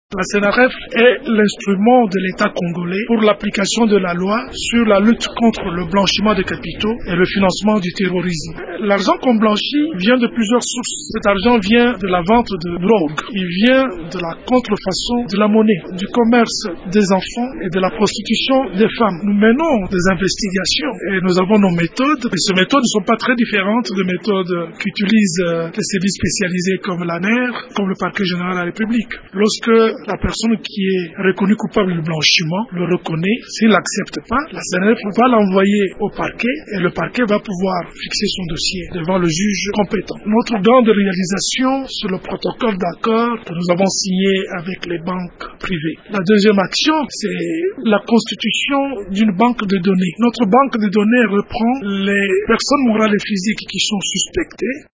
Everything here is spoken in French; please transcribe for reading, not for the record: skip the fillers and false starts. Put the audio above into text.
La CNRF est l'instrument de l'État congolais pour l'application de la loi sur la lutte contre le blanchiment de capitaux et le financement du terrorisme. L'argent qu'on blanchit vient de plusieurs sources. Cet argent vient de la vente de drogue, il vient de la contrefaçon de la monnaie, du commerce des enfants et de la prostitution des femmes. Nous menons des investigations et nous avons nos méthodes. Et ces méthodes ne sont pas très différentes des méthodes qu'utilisent les services spécialisés comme l'ANER, comme le Parquet général de la République. Lorsque la personne qui est reconnue coupable du blanchiment le reconnaît, s'il n'accepte pas, la CNRF va l'envoyer au parquet et le parquet va pouvoir fixer son dossier devant le juge compétent. Notre grande réalisation, c'est le protocole d'accord que nous avons signé avec les banques privées. La deuxième action, c'est la constitution d'une banque de données. Notre banque de données reprend les personnes morales et physiques qui sont suspectées